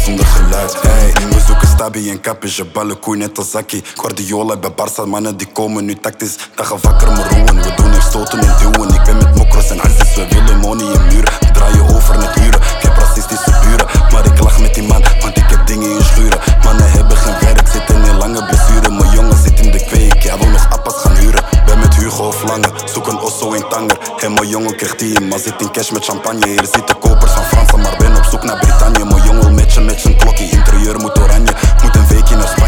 zonder geluid. Hey, we zoeken Stabi en Capi, ballen koei net als Zaki. Guardiola bij Barca, mannen die komen nu tactisch. Dagen wakker me roeien, we doen hier stoten en duwen. Ik ben met mokros en Aziz, we willen money en muren. We draaien over net uren, ik heb racistische buren. Maar ik lach met die man, want ik heb dingen in schuren. Mannen hebben geen werk, zitten in lange blessure. Mijn jongen zit in de kweek, jij wil nog appas gaan huren. Ben met Hugo of Lange, zoek een osso in Tanger. Hey, mijn jongen krijgt die, maar zit in cash met champagne. Hier zitten kopers van Fransen, maar ben op zoek naar Brittannië. Mijn jongen wil matchen met zijn klokkie, interieur moet oranje. Moet een weekje naar